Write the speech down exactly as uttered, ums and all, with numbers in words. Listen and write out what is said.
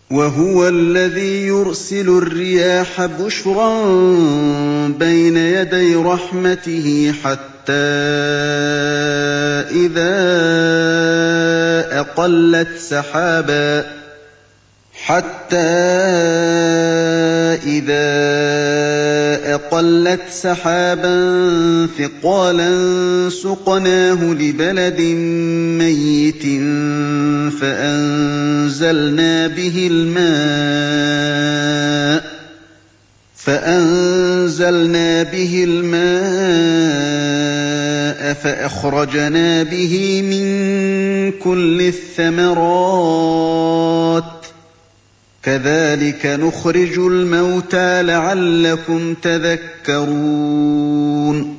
وَهُوَ الَّذِي يُرْسِلُ الرِّيَاحَ بُشْرًا بَيْنَ يَدَيْ رَحْمَتِهِ حَتَّىٰ إِذَا أَقَلَّتْ سَحَابًا حَتَّىٰ إِذَا أَقَلَّتْ سَحَابًا ثِقَالًا سُقْنَاهُ لِبَلَدٍ مَّيِّتٍ فَأَنزَلْنَا بِهِ الْمَاءَ فَأَنزَلْنَا بِهِ الْمَاءَ فَأَخْرَجْنَا بِهِ مِن كُلِّ الثَّمَرَاتِ ۚ كَذَٰلِكَ نُخْرِجُ الْمَوْتَىٰ لَعَلَّكُمْ تَذَكَّرُونَ